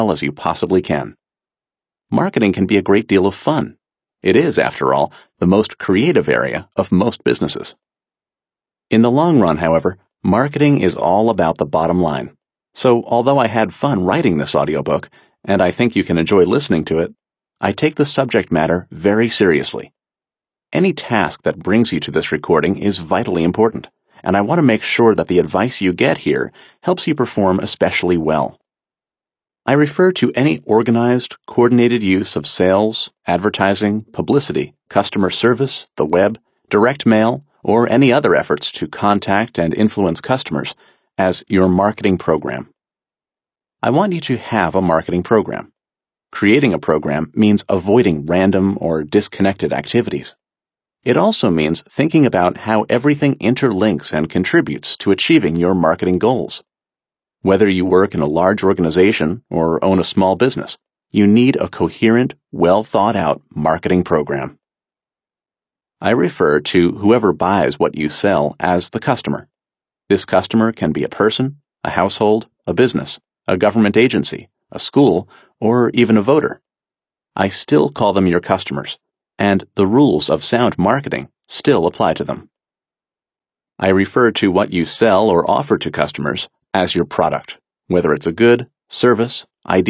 well as you possibly can. Marketing can be a great deal of fun. It is, after all, the most creative area of most businesses. In the long run, however, marketing is all about the bottom line. So, although I had fun writing this audiobook, and I think you can enjoy listening to it, I take the subject matter very seriously. Any task that brings you to this recording is vitally important, and I want to make sure that the advice you get here helps you perform especially well. I refer to any organized, coordinated use of sales, advertising, publicity, customer service, the web, direct mail, or any other efforts to contact and influence customers as your marketing program. I want you to have a marketing program. Creating a program means avoiding random or disconnected activities. It also means thinking about how everything interlinks and contributes to achieving your marketing goals. Whether you work in a large organization or own a small business, you need a coherent, well-thought-out marketing program. I refer to whoever buys what you sell as the customer. This customer can be a person, a household, a business, a government agency, a school, or even a voter. I still call them your customers, and the rules of sound marketing still apply to them. I refer to what you sell or offer to customers as your product, whether it's a good, service, idea,